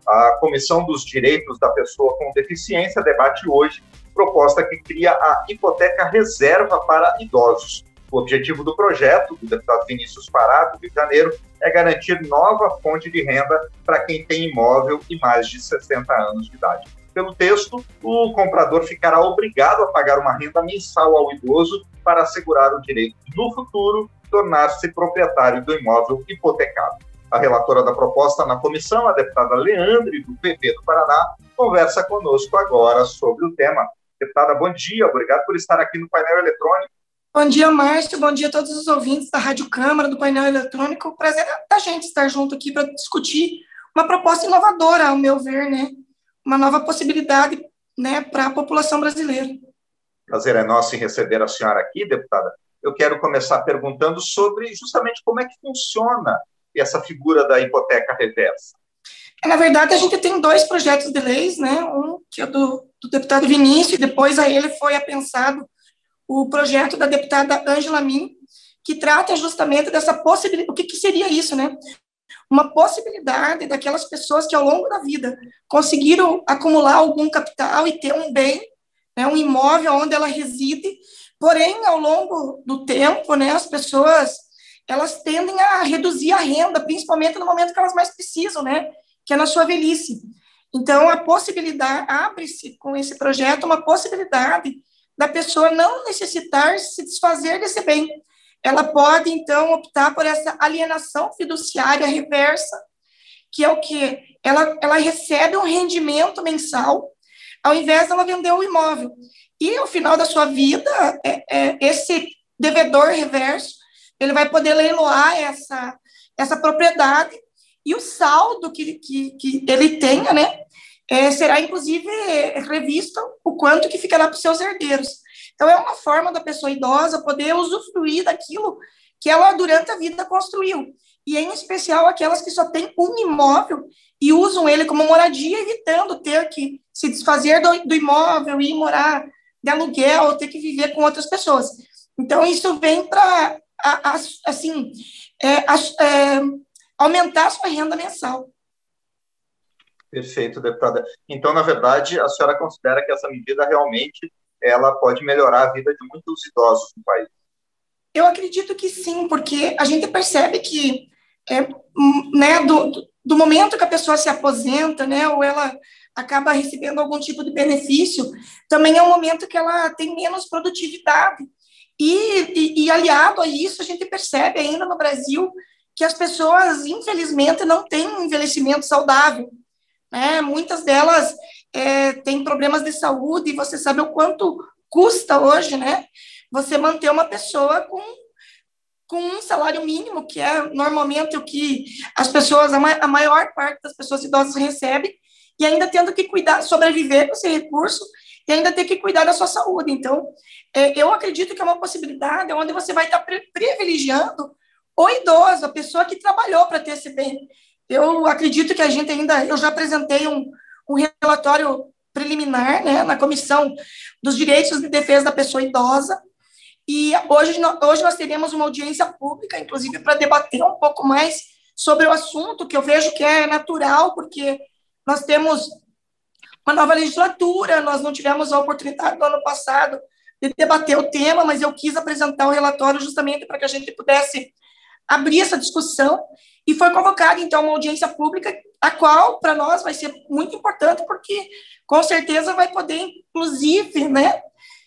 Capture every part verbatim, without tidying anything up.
A Comissão dos Direitos da Pessoa com Deficiência debate hoje proposta que cria a hipoteca reserva para idosos. O objetivo do projeto, do deputado Vinícius Pará, do Rio de Janeiro, é garantir nova fonte de renda para quem tem imóvel e mais de sessenta anos de idade. Pelo texto, o comprador ficará obrigado a pagar uma renda mensal ao idoso para assegurar o direito de, no futuro, tornar-se proprietário do imóvel hipotecado. A relatora da proposta na comissão, a deputada Leandre, do P P do Paraná, conversa conosco agora sobre o tema. Deputada, bom dia, obrigado por estar aqui no painel eletrônico. Bom dia, Márcio, bom dia a todos os ouvintes da Rádio Câmara, do painel eletrônico. O prazer é da gente estar junto aqui para discutir uma proposta inovadora, ao meu ver, né? Uma nova possibilidade, né, para a população brasileira. Prazer é nosso em receber a senhora aqui, deputada. Eu quero começar perguntando sobre justamente como é que funciona essa figura da hipoteca reversa. Na verdade, a gente tem dois projetos de leis, né? Um que é do, do deputado Vinícius, e depois a ele foi apensado o projeto da deputada Ângela Min, que trata justamente dessa possibilidade. O que, que seria isso, né? Uma possibilidade daquelas pessoas que, ao longo da vida, conseguiram acumular algum capital e ter um bem, né, um imóvel onde ela reside, porém, ao longo do tempo, né, as pessoas elas tendem a reduzir a renda, principalmente no momento que elas mais precisam, né, que é na sua velhice. Então, a possibilidade, abre-se com esse projeto uma possibilidade da pessoa não necessitar se desfazer desse bem. Ela pode, então, optar por essa alienação fiduciária reversa, que é o quê? Ela, ela recebe um rendimento mensal, ao invés de ela vender o imóvel. E, ao final da sua vida, é, é, esse devedor reverso, ele vai poder leiloar essa, essa propriedade, e o saldo que, que, que ele tenha, né, é, será, inclusive, revisto o quanto que ficará para os seus herdeiros. Então, é uma forma da pessoa idosa poder usufruir daquilo que ela, durante a vida, construiu. E, em especial, aquelas que só têm um imóvel e usam ele como moradia, evitando ter que se desfazer do, do imóvel e ir morar de aluguel ou ter que viver com outras pessoas. Então, isso vem para, assim, é, é, aumentar a sua renda mensal. Perfeito, deputada. Então, na verdade, a senhora considera que essa medida realmente ela pode melhorar a vida de muitos idosos no país? Eu acredito que sim, porque a gente percebe que, é, né, do, do momento que a pessoa se aposenta, né, ou ela acaba recebendo algum tipo de benefício, também é um momento que ela tem menos produtividade. E, e, e aliado a isso, a gente percebe ainda no Brasil que as pessoas, infelizmente, não têm um envelhecimento saudável. Né? Muitas delas é, têm problemas de saúde, e você sabe o quanto custa hoje, né, você manter uma pessoa com, com um salário mínimo, que é normalmente o que as pessoas, a, ma a maior parte das pessoas idosas recebe, e ainda tendo que cuidar, sobreviver com esse recurso, e ainda ter que cuidar da sua saúde. Então, é, eu acredito que é uma possibilidade onde você vai estar pri privilegiando o idoso, a pessoa que trabalhou para ter esse bem. Eu acredito que a gente ainda, eu já apresentei um, um relatório preliminar, né, na Comissão dos Direitos de Defesa da Pessoa Idosa, e hoje, hoje nós teremos uma audiência pública, inclusive, para debater um pouco mais sobre o assunto, que eu vejo que é natural, porque nós temos uma nova legislatura, nós não tivemos a oportunidade no ano passado de debater o tema, mas eu quis apresentar o relatório justamente para que a gente pudesse abrir essa discussão, e foi convocada, então, uma audiência pública, a qual, para nós, vai ser muito importante, porque, com certeza, vai poder, inclusive, né,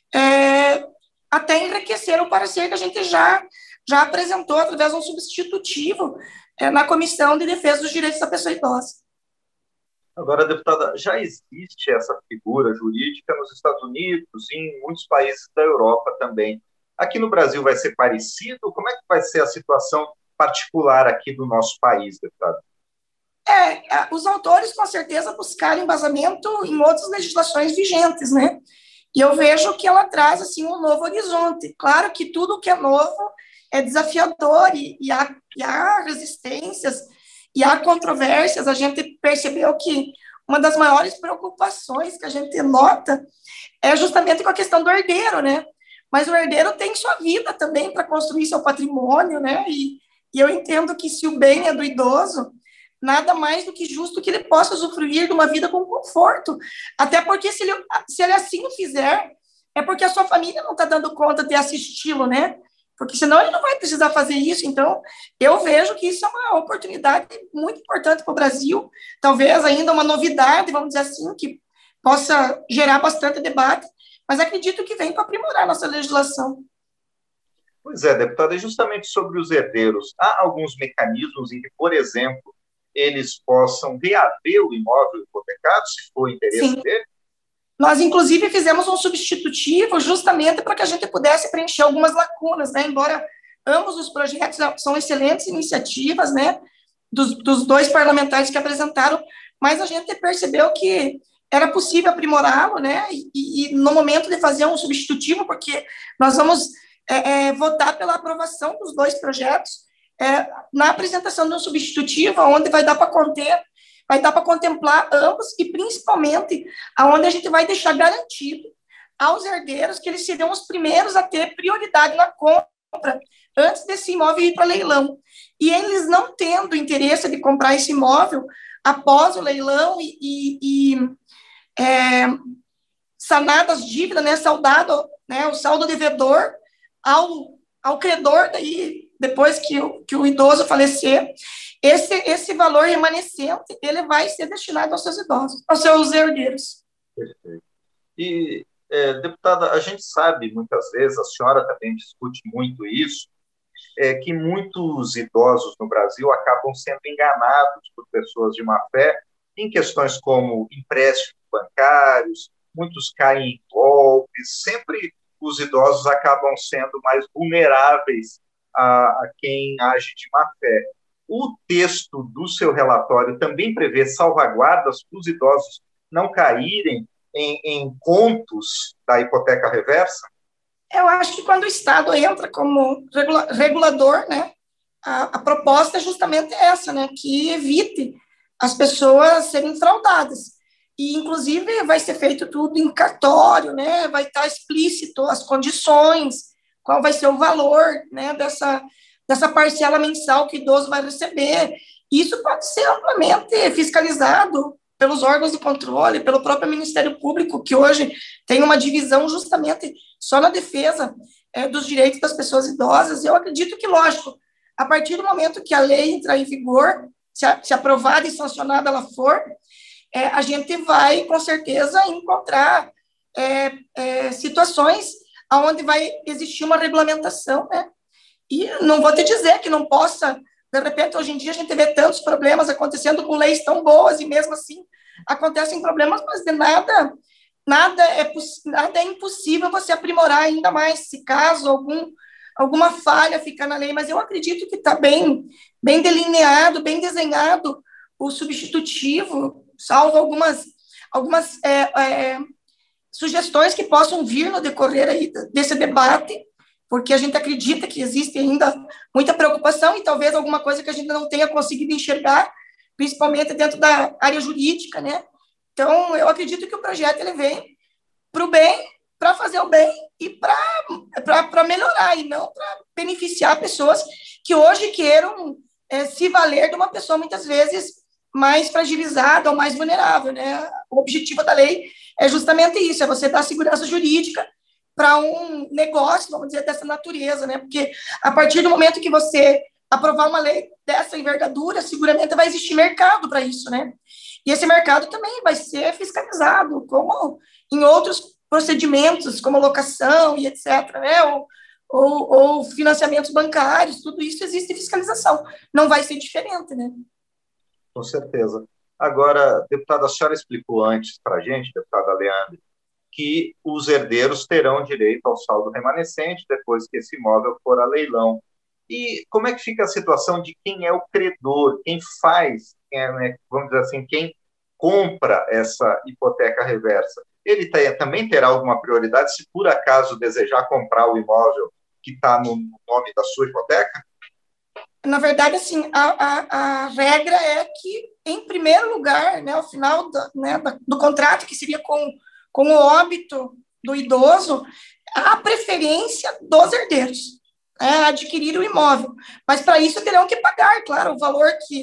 é, até enriquecer o parecer que a gente já, já apresentou através de um substitutivo é, na Comissão de Defesa dos Direitos da Pessoa Idosa. Agora, deputada, já existe essa figura jurídica nos Estados Unidos e em muitos países da Europa também. Aqui no Brasil vai ser parecido? Como é que vai ser a situação particular aqui do nosso país, deputado? É, os autores, com certeza, buscaram embasamento em outras legislações vigentes, né? E eu vejo que ela traz, assim, um novo horizonte. Claro que tudo que é novo é desafiador e, e, há, e há resistências e há controvérsias. A gente percebeu que uma das maiores preocupações que a gente nota é justamente com a questão do herdeiro, né? Mas o herdeiro tem sua vida também para construir seu patrimônio, né? E, e eu entendo que se o bem é do idoso, nada mais do que justo que ele possa usufruir de uma vida com conforto. Até porque, se ele, se ele assim o fizer, é porque a sua família não está dando conta de assisti-lo, né? Porque senão ele não vai precisar fazer isso. Então, eu vejo que isso é uma oportunidade muito importante para o Brasil, talvez ainda uma novidade, vamos dizer assim, que possa gerar bastante debate, mas acredito que vem para aprimorar nossa legislação. Pois é, deputada, e justamente sobre os herdeiros, há alguns mecanismos em que, por exemplo, eles possam reaver o imóvel hipotecado, se for interesse Sim. dele? Nós, inclusive, fizemos um substitutivo justamente para que a gente pudesse preencher algumas lacunas, né? Embora ambos os projetos são excelentes iniciativas, né? Dos, dos dois parlamentares que apresentaram, mas a gente percebeu que era possível aprimorá-lo, né? E, e no momento de fazer um substitutivo, porque nós vamos é, é, votar pela aprovação dos dois projetos, é, na apresentação de um substitutivo, onde vai dar para conter vai dar para contemplar ambos e, principalmente, aonde a gente vai deixar garantido aos herdeiros que eles serão os primeiros a ter prioridade na compra antes desse imóvel ir para leilão. E eles não tendo interesse de comprar esse imóvel após o leilão e, e, e é, sanadas dívidas, né, saudado, né, o saldo devedor ao, ao credor, daí, depois que o, que o idoso falecer, esse, esse valor remanescente, ele vai ser destinado aos seus idosos, aos seus herdeiros. Perfeito. E, é, deputada, a gente sabe, muitas vezes, a senhora também discute muito isso, é, que muitos idosos no Brasil acabam sendo enganados por pessoas de má fé em questões como empréstimos bancários, muitos caem em golpes, sempre os idosos acabam sendo mais vulneráveis a, a quem age de má fé. O texto do seu relatório também prevê salvaguardas para os idosos não caírem em, em contos da hipoteca reversa? Eu acho que quando o Estado entra como regula regulador, né, a, a proposta é justamente essa, né, que evite as pessoas serem fraudadas. E, inclusive, vai ser feito tudo em cartório, né, vai estar explícito as condições, qual vai ser o valor, né, dessa, dessa parcela mensal que o idoso vai receber. Isso pode ser amplamente fiscalizado pelos órgãos de controle, pelo próprio Ministério Público, que hoje tem uma divisão justamente só na defesa é, dos direitos das pessoas idosas. Eu acredito que, lógico, a partir do momento que a lei entrar em vigor, se, a, se aprovada e sancionada ela for, é, a gente vai, com certeza, encontrar é, é, situações onde vai existir uma regulamentação, né? E não vou te dizer que não possa. De repente, hoje em dia, a gente vê tantos problemas acontecendo com leis tão boas e, mesmo assim, acontecem problemas, mas de nada, nada, é, nada é impossível você aprimorar ainda mais, se caso algum, alguma falha ficar na lei. Mas eu acredito que está bem, bem delineado, bem desenhado o substitutivo, salvo algumas, algumas é, é, sugestões que possam vir no decorrer aí desse debate, porque a gente acredita que existe ainda muita preocupação e talvez alguma coisa que a gente não tenha conseguido enxergar, principalmente dentro da área jurídica, né? Então, eu acredito que o projeto ele vem para o bem, para fazer o bem e para melhorar, e não para beneficiar pessoas que hoje queiram é, se valer de uma pessoa, muitas vezes, mais fragilizada ou mais vulnerável, né? O objetivo da lei é justamente isso, é você dar segurança jurídica para um negócio, vamos dizer, dessa natureza, né? Porque a partir do momento que você aprovar uma lei dessa envergadura, seguramente vai existir mercado para isso, né? E esse mercado também vai ser fiscalizado, como em outros procedimentos, como locação e etcétera, né? Ou, ou, ou financiamentos bancários, tudo isso existe fiscalização. Não vai ser diferente, né? Com certeza. Agora, deputada, a senhora explicou antes para a gente, deputada Leandro, que os herdeiros terão direito ao saldo remanescente depois que esse imóvel for a leilão. E como é que fica a situação de quem é o credor, quem faz, quem é, né, vamos dizer assim, quem compra essa hipoteca reversa? Ele tá, também terá alguma prioridade se por acaso desejar comprar o imóvel que está no nome da sua hipoteca? Na verdade, assim, a, a, a regra é que, em primeiro lugar, né, ao final do, né, do contrato, que seria com com o óbito do idoso, a preferência dos herdeiros, é, adquirir o imóvel. Mas, para isso, terão que pagar, claro, o valor que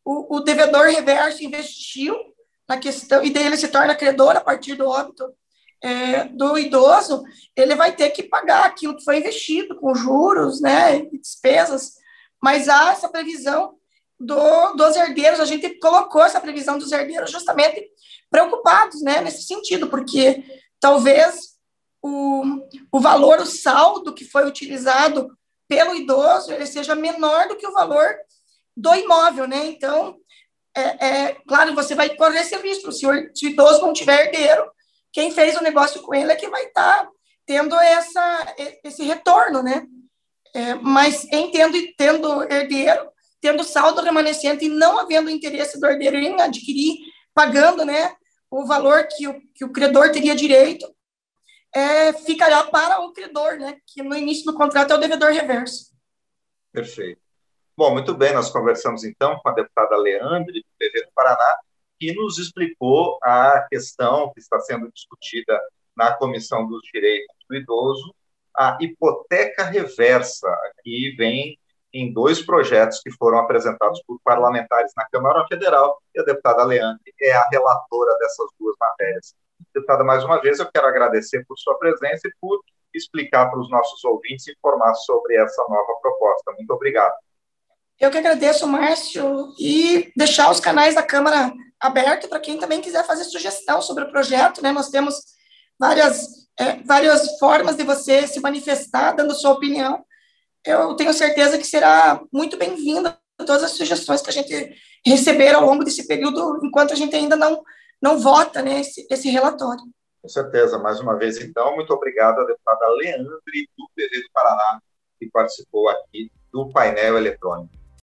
o, o devedor reverso investiu na questão, e daí ele se torna credor a partir do óbito é, do idoso, ele vai ter que pagar aquilo que foi investido, com juros, né, e despesas, mas há essa previsão do, dos herdeiros, a gente colocou essa previsão dos herdeiros justamente preocupados, né, nesse sentido, porque talvez o, o valor, o saldo que foi utilizado pelo idoso, ele seja menor do que o valor do imóvel, né, então, é, é, claro, você vai correr esse risco, se o, se o idoso não tiver herdeiro, quem fez o negócio com ele é que vai estar tá tendo essa, esse retorno, né, é, mas em tendo, tendo herdeiro, tendo saldo remanescente e não havendo interesse do herdeiro em adquirir, pagando, né, o valor que o, que o credor teria direito, é, ficará para o credor, né, que no início do contrato é o devedor reverso. Perfeito. Bom, muito bem, nós conversamos então com a deputada Leandre, do P V do Paraná, que nos explicou a questão que está sendo discutida na Comissão dos Direitos do Idoso, a hipoteca reversa, que vem em dois projetos que foram apresentados por parlamentares na Câmara Federal, e a deputada Leandre é a relatora dessas duas matérias. Deputada, mais uma vez, eu quero agradecer por sua presença e por explicar para os nossos ouvintes e informar sobre essa nova proposta. Muito obrigado. Eu que agradeço, Márcio, e deixar os canais da Câmara abertos para quem também quiser fazer sugestão sobre o projeto, né? Nós temos várias, é, várias formas de você se manifestar, dando sua opinião. Eu tenho certeza que será muito bem-vinda todas as sugestões que a gente receber ao longo desse período, enquanto a gente ainda não, não vota, né, esse, esse relatório. Com certeza. Mais uma vez, então, muito obrigado à deputada Leandre, do P V do Paraná, que participou aqui do painel eletrônico.